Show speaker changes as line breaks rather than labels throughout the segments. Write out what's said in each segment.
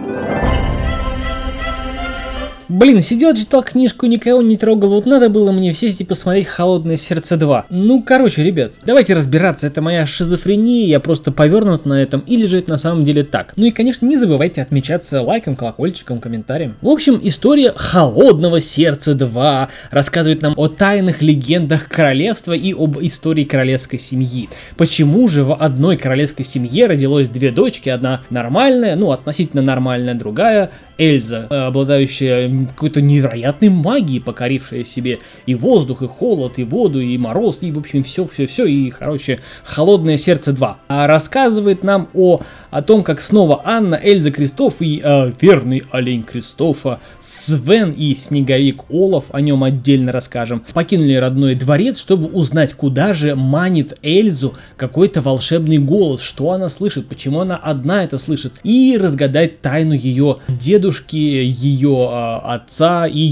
Блин, сидел, читал книжку, никого не трогал, вот надо было мне сесть и посмотреть «Холодное сердце 2». Ну, короче, ребят, давайте разбираться, это моя шизофрения, я просто повернут на этом, или же это на самом деле так. Ну и, конечно, не забывайте отмечаться лайком, колокольчиком, комментарием. В общем, история «Холодного сердца 2» рассказывает нам о тайных легендах королевства и об истории королевской семьи. Почему же в одной королевской семье родилось две дочки, одна нормальная, ну, относительно нормальная, другая Эльза, обладающая какой-то невероятной магией, покорившая себе и воздух, и холод, и воду, и мороз, и, в общем, все, и, короче, «Холодное сердце 2». Рассказывает нам о том, как снова Анна, Эльза, Кристоф и верный олень Кристофа, Свен и снеговик Олаф, о нем отдельно расскажем, покинули родной дворец, чтобы узнать, куда же манит Эльзу какой-то волшебный голос, что она слышит, почему она одна это слышит, и разгадать тайну ее дедушки, ее отца и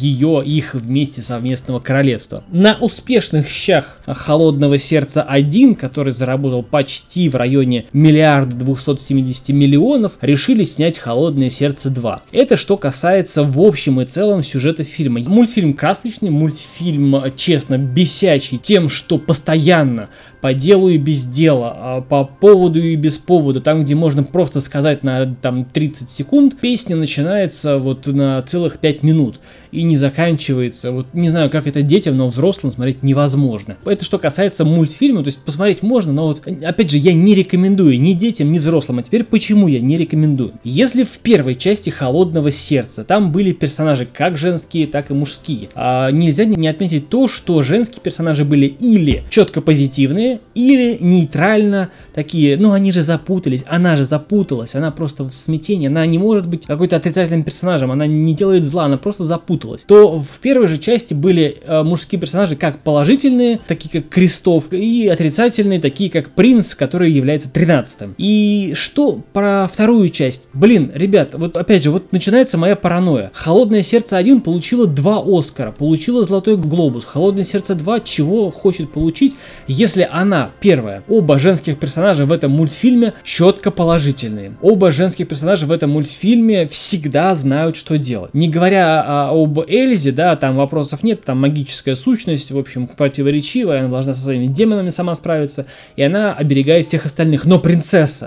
их вместе совместного королевства. На успешных щах «Холодного сердца 1», который заработал почти в районе 1 270 000 000, решили снять «Холодное сердце 2». Это что касается в общем и целом сюжета фильма. Мультфильм красочный, мультфильм, честно, бесячий тем, что постоянно по делу и без дела, по поводу и без повода, там, где можно просто сказать на 30 секунд, песня начинается вот на целых 5 минут и не заканчивается. Вот не знаю, как это детям, но взрослым смотреть невозможно. Это что касается мультфильма, то есть посмотреть можно, но вот опять же я не рекомендую ни детям, ни взрослым. А теперь почему я не рекомендую? Если в первой части «Холодного сердца» там были персонажи как женские, так и мужские, нельзя не отметить то, что женские персонажи были или четко позитивные, или нейтрально такие, ну они же запутались, она же запуталась, она просто в смятении, она не может быть какой-то отрицательным персонажем, она не делает зла, она просто запуталась. То в первой же части были мужские персонажи как положительные, такие как Кристоф, и отрицательные, такие как Принц, который является 13-м. И что про вторую часть? Блин, ребят, вот опять же, вот начинается моя паранойя. «Холодное сердце 1» получило 2 Оскара, получила «Золотой глобус». «Холодное сердце 2» чего хочет получить, если она, первая, оба женских персонажа в этом мультфильме четко положительные. Оба женских персонажа в этом мультфильме всегда знают, что делать. Не говоря об Эльзе, да, там вопросов нет, там магическая сущность, в общем, противоречивая, она должна со своими демонами сама справиться, и она оберегает всех остальных. Но принцесса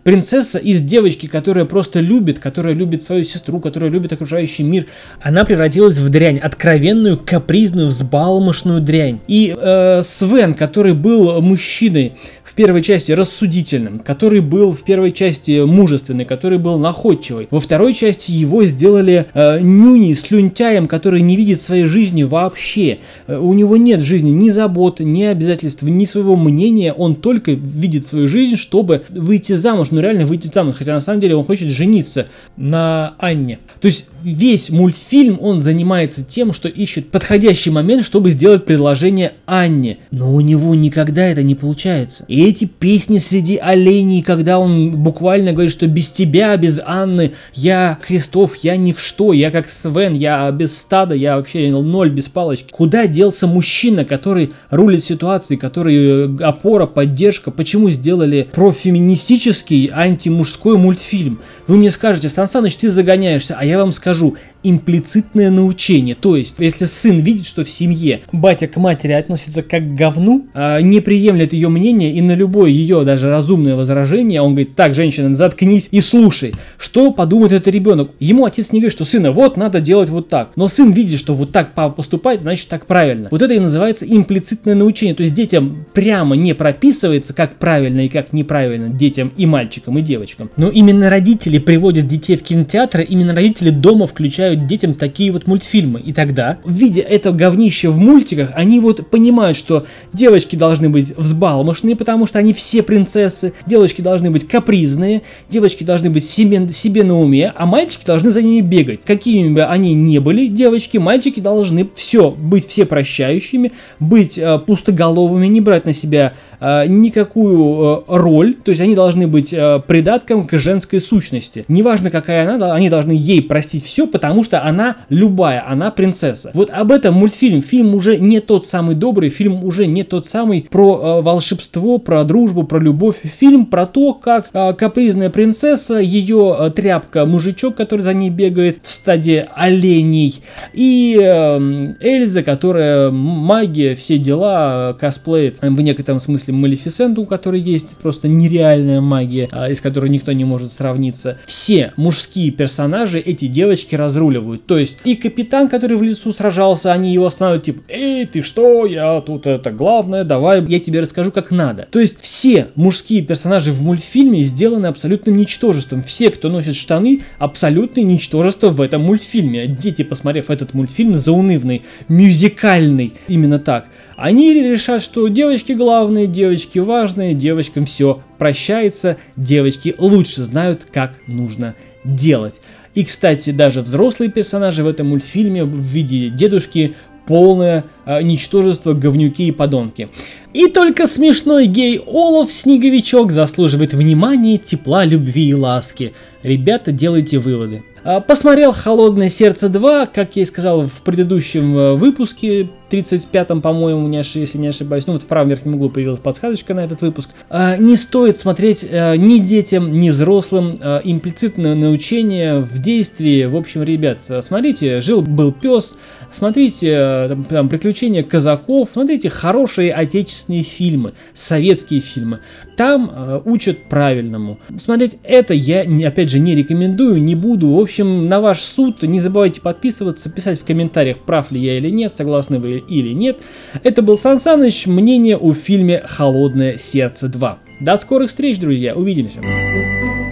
из девочки, которая просто любит, которая любит свою сестру, которая любит окружающий мир, она превратилась в дрянь, откровенную, капризную, взбалмошную дрянь. И Свен, который был мужчиной в первой части рассудительным, который был в первой части мужественный, который был находчивый, во второй части его сделали нюней, слюнтяем, который не видит своей жизни вообще. У него нет в жизни ни забот, ни обязательств, ни своего мнения, он только видит свою жизнь, чтобы выйти замуж, ну реально выйти замуж, хотя на самом деле он хочет жениться на Анне. То есть весь мультфильм он занимается тем, что ищет подходящий момент, чтобы сделать предложение Анне, но у него никогда это не получается. И эти песни среди оленей, когда он буквально говорит, что без тебя, без Анны, я Кристоф, я ничто, я как Свен, я без стада, я вообще ноль без палочки. Куда делся мужчина, который рулит ситуацией, который опора, поддержка? Почему сделали профеминистический антимужской мультфильм? Вы мне скажете: Сан Саныч, ты загоняешься, а я вам скажу: имплицитное научение. То есть, если сын видит, что в семье батя к матери относится как к говну, не приемлет ее мнение и на любое ее даже разумное возражение, он говорит: так, женщина, заткнись и слушай. Что подумает этот ребенок? Ему отец не говорит, что сына, вот надо делать вот так. Но сын видит, что вот так папа поступает, значит так правильно. Вот это и называется имплицитное научение. То есть детям прямо не прописывается, как правильно и как неправильно детям и мальчикам, и девочкам. Но именно родители приводят детей в кинотеатры, именно родители дома включают детям такие вот мультфильмы. И тогда, видя это говнище в мультиках, они вот понимают, что девочки должны быть взбалмошные, потому что они все принцессы, девочки должны быть капризные, девочки должны быть себе на уме, а мальчики должны за ними бегать. Какими бы они ни были, девочки, мальчики должны быть все прощающими, быть пустоголовыми, не брать на себя никакую роль, то есть они должны быть придатком к женской сущности. Неважно, какая она, они должны ей простить все, потому потому что она любая, она принцесса. Вот об этом мультфильм. Фильм уже не тот самый добрый, фильм уже не тот самый про волшебство, про дружбу, про любовь. Фильм про то, как капризная принцесса, ее тряпка-мужичок, который за ней бегает в стаде оленей, и Эльза, которая магия, все дела, косплеит в некотором смысле Малефисенту, у которой есть просто нереальная магия, из которой никто не может сравниться. Все мужские персонажи эти девочки разруливают. То есть и капитан, который в лесу сражался, они его останавливают, типа: эй, ты что, я тут это главное, давай я тебе расскажу как надо. То есть все мужские персонажи в мультфильме сделаны абсолютным ничтожеством. Все, кто носит штаны, абсолютное ничтожество в этом мультфильме. Дети, посмотрев этот мультфильм заунывный, мюзикальный, именно так, они решат, что девочки главные, девочки важные, девочкам все прощается, девочки лучше знают, как нужно делать. И, кстати, даже взрослые персонажи в этом мультфильме в виде дедушки полное ничтожество, говнюки и подонки. И только смешной гей Олаф Снеговичок заслуживает внимания, тепла, любви и ласки. Ребята, делайте выводы. Посмотрел «Холодное сердце 2», как я и сказал в предыдущем выпуске, 35-м, по-моему, если не ошибаюсь, ну вот в правом верхнем углу появилась подсказочка на этот выпуск. Не стоит смотреть ни детям, ни взрослым, имплицитное научение в действии. В общем, ребят, смотрите «Жил-был пес», смотрите там «Приключения казаков», смотрите хорошие отечественные фильмы, советские фильмы. Там учат правильному. Смотреть это я, опять же, не рекомендую, не буду. В общем, на ваш суд. Не забывайте подписываться, писать в комментариях, прав ли я или нет, согласны вы или нет. Это был Сан Саныч, мнение о фильме «Холодное сердце 2». До скорых встреч, друзья, увидимся.